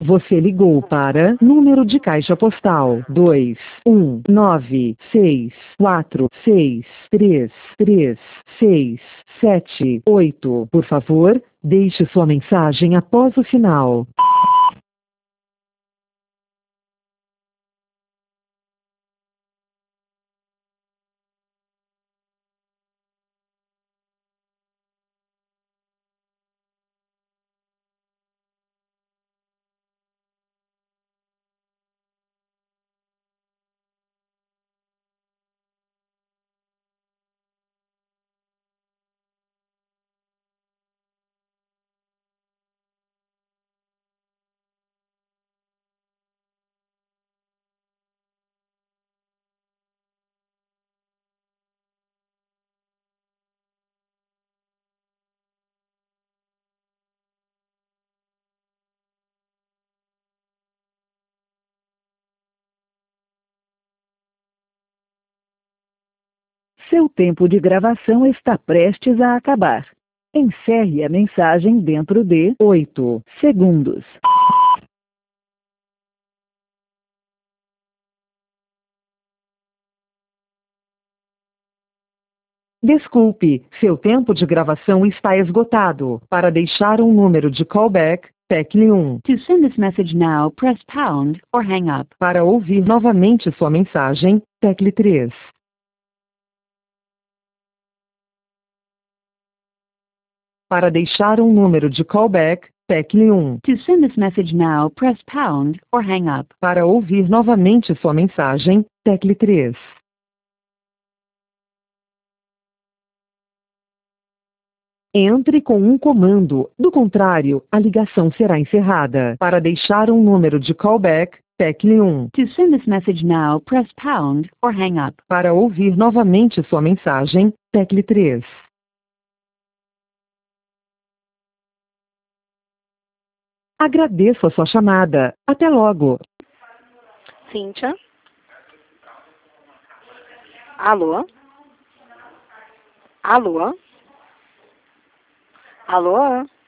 Você ligou para número de caixa postal 21964633678. Por favor, deixe sua mensagem após o sinal. Seu tempo de gravação está prestes a acabar. Encerre a mensagem dentro de 8 segundos. Desculpe, seu tempo de gravação está esgotado. Para deixar um número de callback, tecle 1. To send this message now, press pound or hang up. Para ouvir novamente sua mensagem, tecle 3. Para deixar um número de callback, tecle 1. To send this message now, press pound or hang up. Para ouvir novamente sua mensagem, tecle 3. Entre com um comando, do contrário, a ligação será encerrada. Para deixar um número de callback, tecle 1. To send this message now, press pound or hang up. Para ouvir novamente sua mensagem, tecle 3. Agradeço a sua chamada. Até logo. Cíntia? Alô? Alô? Alô?